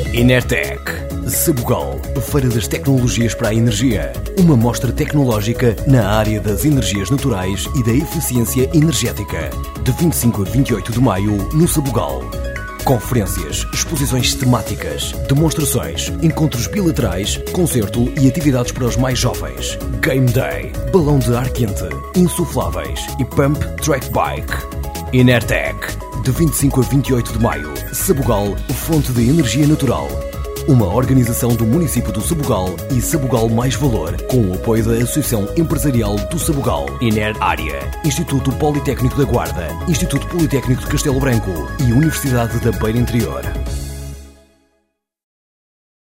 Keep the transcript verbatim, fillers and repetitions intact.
Inertec, Sabugal, Feira das Tecnologias para a Energia. Uma mostra tecnológica na área das energias naturais e da eficiência energética. De vinte e cinco a vinte e oito de maio, no Sabugal. Conferências, exposições temáticas, demonstrações, encontros bilaterais, concerto e atividades para os mais jovens. Game Day, balão de ar quente, insufláveis e Pump Track Bike. Inertec, de vinte e cinco a vinte e oito de maio, Sabugal, fonte de energia natural. Uma organização do município do Sabugal e Sabugal Mais Valor, com o apoio da Associação Empresarial do Sabugal, Iner Área, Instituto Politécnico da Guarda, Instituto Politécnico de Castelo Branco e Universidade da Beira Interior.